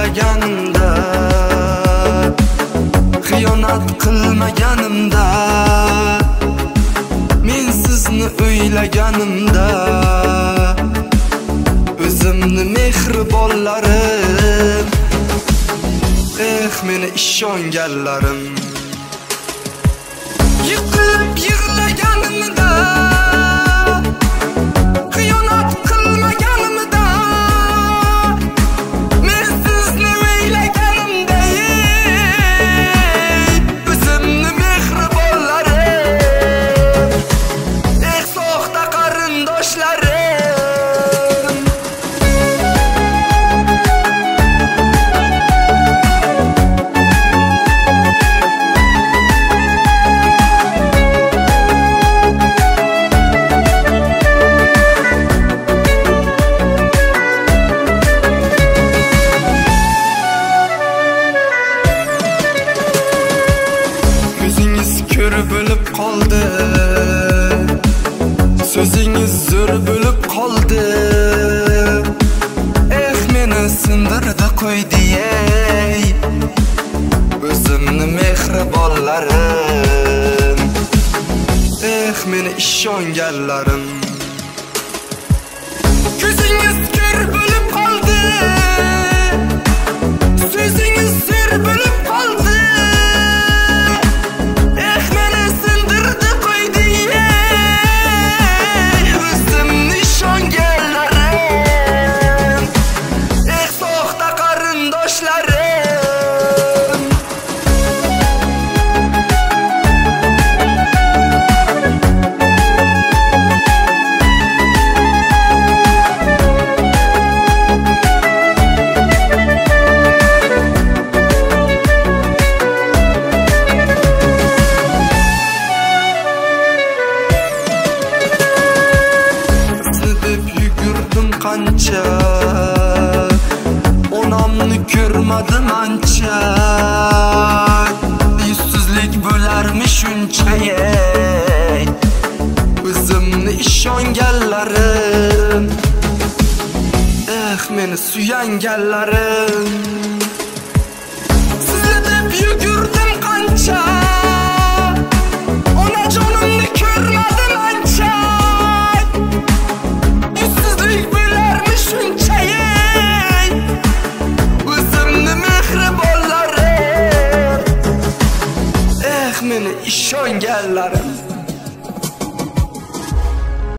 o'ylaganimda, xiyonat qilmaganimda, men sizni o'ylaganimda, o'zimni mehribonlarim, meni ishonganlarim, yiqilib yig'laganimda, xiyonat qilmaganimda, men sizni o'ylaganimda, o'zimni mehribonlarim, soxta qarindoshlarim. Ko'r bo'lib qoldi, so'zingiz zo'r bo'lib qoldi, meni sindirdi qo'ydi, o'zimni mehribonlarim, meni ishonganlarim. Ko'zingiz ko'r bo'lib qoldi, so'zingiz zo'r bo'lib qoldi, qancha, onamni ko'rmadim ancha, yuzsizlik bo'larmi shuncha, o'zimni ishonganlarim, meni suyanganlarim, sizni deb yugurdim qancha, onajonimni ko'rmadim ancha, meni ishonganlarim.